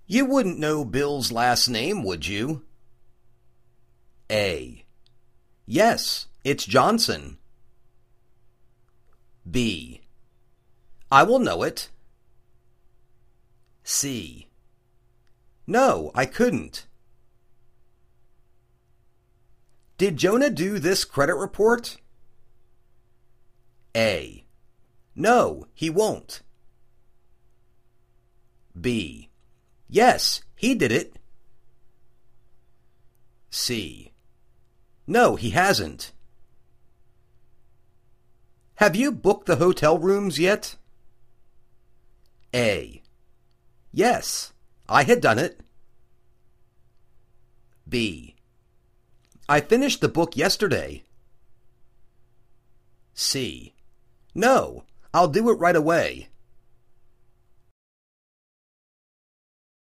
You wouldn't know Bill's last name, would you? A. Yes, it's Johnson. B. I will know it. C. No, I couldn't. Did Jonah do this credit report? A. No, he won't. B. Yes, he did it. C. No, he hasn't. Have you booked the hotel rooms yet? A. Yes, I had done it. B. I finished the book yesterday. C. No, I'll do it right away.